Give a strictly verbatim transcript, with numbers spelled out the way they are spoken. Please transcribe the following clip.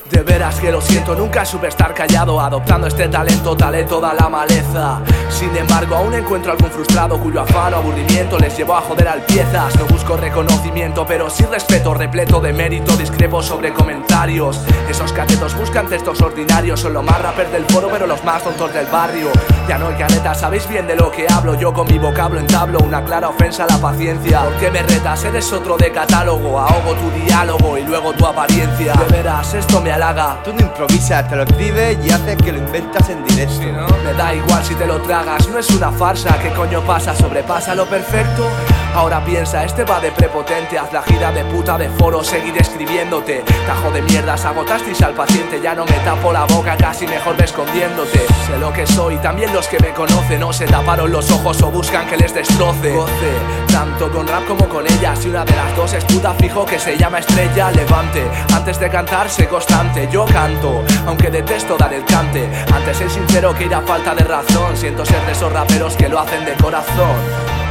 De veras que lo siento, nunca supe estar callado, adoptando este talento, talé toda la maleza. Sin embargo, aún encuentro algún frustrado cuyo afán o aburrimiento les llevó a joder al piezas. No busco reconocimiento, pero sí respeto, repleto de mérito, discrepo sobre comentarios. Esos catetos buscan textos ordinarios, son los más rappers del foro, pero los más tontos del barrio. Ya no hay caretas, sabéis bien de lo que hablo. Yo con mi vocablo entablo una clara ofensa a la paciencia. ¿Por qué me retas? Eres otro de catálogo. Ahogo tu diálogo y luego tu apariencia. De veras, esto me halaga. Tú no improvisas, te lo escribes y haces que lo inventas en directo. Sí, ¿no? Me da igual si te lo tragas, no es una farsa. ¿Qué coño pasa? ¿Sobrepasa lo perfecto? Ahora piensa, este va de prepotente. Haz la gira de puta de foro, seguiré escribiéndote. Tajo de mierdas, agotasteis al paciente. Ya no me tapo la boca, casi mejor ve escondiéndote. Sé lo que soy, también los que me conocen. No se taparon los ojos o buscan que les destroce. Goce, tanto con rap como con ella. Si una de las dos es puta, fijo que se llama estrella. Levante, antes de cantar sé constante. Yo canto, aunque detesto dar el cante. Antes ser sincero que ir a falta de razón. Siento ser de esos raperos que lo hacen de corazón.